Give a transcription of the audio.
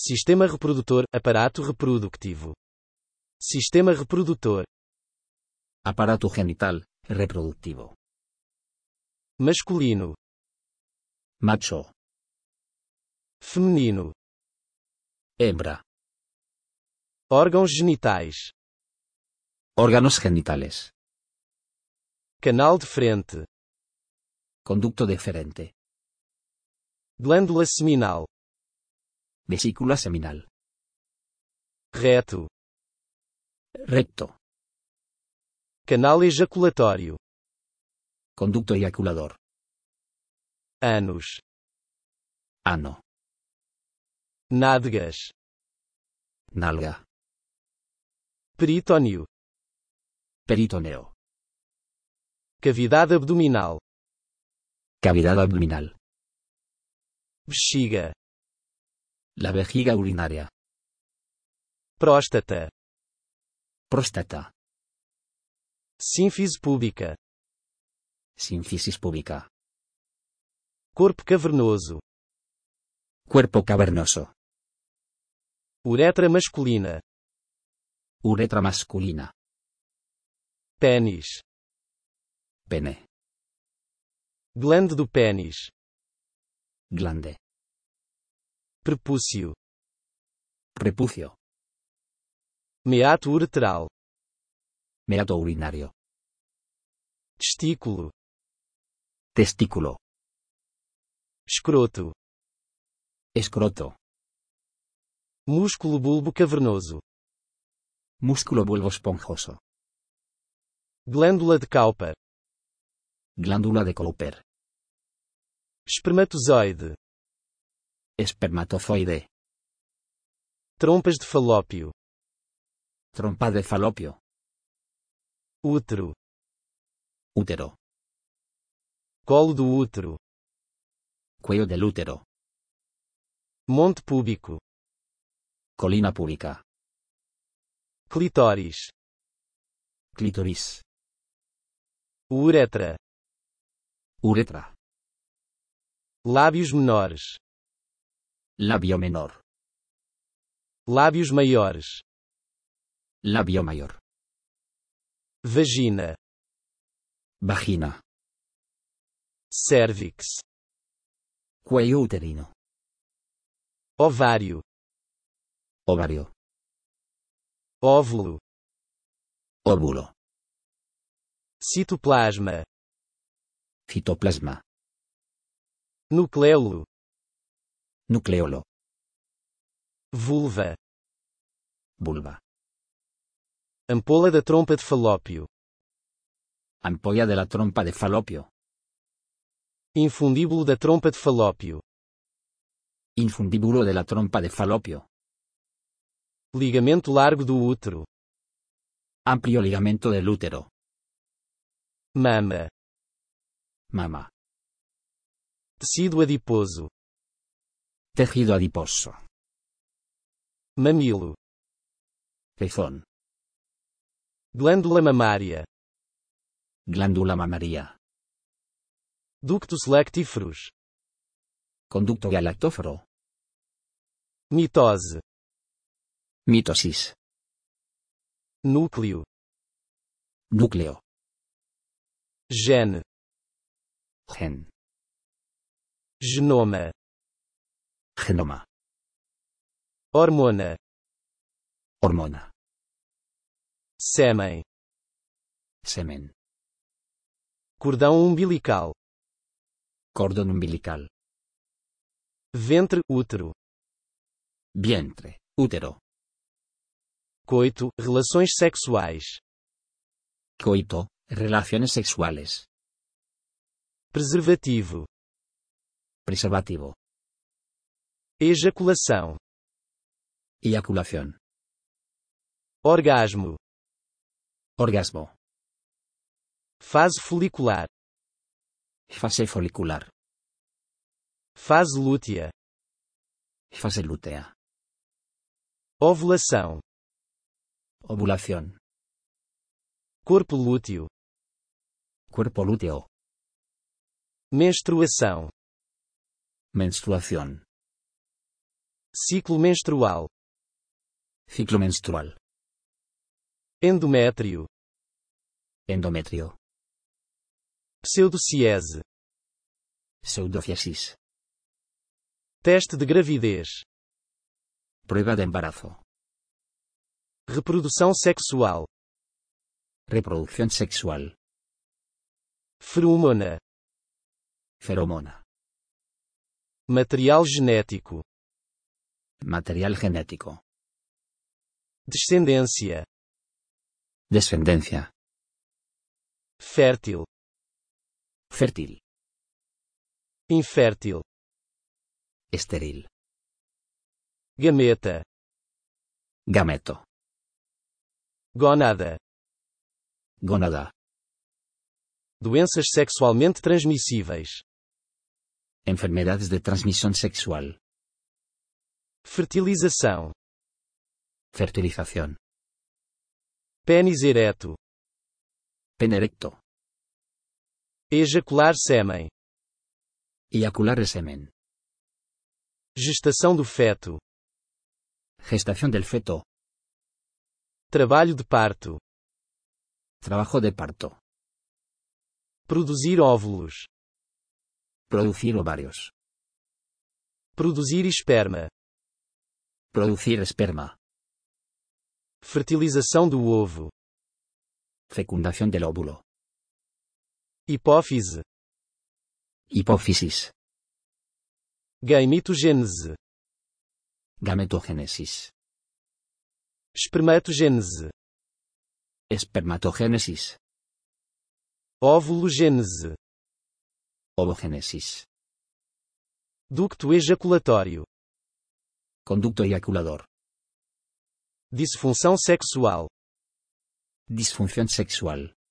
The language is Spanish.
Sistema reprodutor, aparato reproductivo. Sistema reprodutor. Aparato genital, reproductivo. Masculino. Macho. Feminino. Hembra. Órgãos genitais. Órganos genitales. Canal deferente. Conducto deferente. Glândula seminal. Vesícula seminal. Reto. Recto. Canal ejaculatório. Conducto eyaculador. Ânus. Ano. Nádegas. Nalga. Peritônio. Peritoneo. Cavidade abdominal. Cavidad abdominal. Bexiga. La vejiga urinaria. Próstata. Próstata. Sínfise púbica. Sínfisis púbica. Corpo cavernoso. Cuerpo cavernoso. Uretra masculina. Uretra masculina. Pênis. Pene. Glande do pênis. Glande. Prepúcio. Prepucio. Meato uretral. Meato urinario. Testículo. Testículo. Escroto. Escroto. Músculo bulbo cavernoso. Músculo bulbo esponjoso. Glândula de Cowper. Glándula de Cowper. Espermatozoide. Espermatozoide. Trompas de falópio. Trompa de falopio. Útero. Útero. Colo do útero. Cuello del útero. Monte púbico. Colina púbica. Clitóris. Clítoris. Uretra. Uretra. Lábios menores. Labio menor. Lábios maiores. Labio mayor. Vagina. Vagina. Cérvix. Cuello uterino. Ovário. Ovario. Óvulo. Óvulo. Citoplasma. Citoplasma. Nucleolo. Nucleolo. Vulva. Vulva. Ampola da trompa de falópio. Ampolla de la trompa de falopio. Infundíbulo da trompa de falópio. Infundíbulo de la trompa de falopio. Ligamento largo do útero. Amplio ligamento del útero. Mama. Mama. Tecido adiposo. Tejido adiposo. Mamilo. Pezón. Glândula mamária. Glándula mamaria. Ductus lactíferos. Conducto galactóforo. Mitose. Mitosis. Núcleo. Núcleo. Gene. Gen. Genoma. Genoma. Hormona. Hormona. Sêmen. Semen. Cordão umbilical. Cordón umbilical. Ventre, útero. Vientre. Útero. Coito, relações sexuais. Coito. Relaciones sexuales. Preservativo. Preservativo. Ejaculação. Eyaculación. Orgasmo. Orgasmo. Fase folicular. Fase folicular. Fase lútea. Fase lútea. Ovulação. Ovulación. Corpo lúteo. Cuerpo lúteo. Menstruação. Menstruación. Ciclo menstrual. Ciclo menstrual. Endométrio. Endometrio. Pseudociese. Pseudociesis. Teste de gravidez. Prueba de embarazo. Reprodução sexual. Reproducción sexual. Feromona. Feromona. Material genético. Material genético. Descendência. Descendencia. Fértil. Fértil. Infértil. Estéril. Gameta. Gameto. Gônada. Gónada. Doenças sexualmente transmissíveis. Enfermedades de transmisión sexual. Fertilização. Fertilización. Pênis ereto. Pene erecto. Ejacular sêmen. Eyacular el semen. Gestação do feto. Gestación del feto. Trabalho de parto. Trabajo de parto. Produzir óvulos. Producir ovarios. Produzir esperma. Producir esperma. Fertilização do ovo. Fecundación del óvulo. Hipófise. Hipófisis. Gametogênese. Gametogénesis. Espermatogênese. Espermatogénesis. Ovulogênese. Ovogénesis. Ducto ejaculatório. Conducto eyaculador. Disfunção sexual. Disfunción sexual.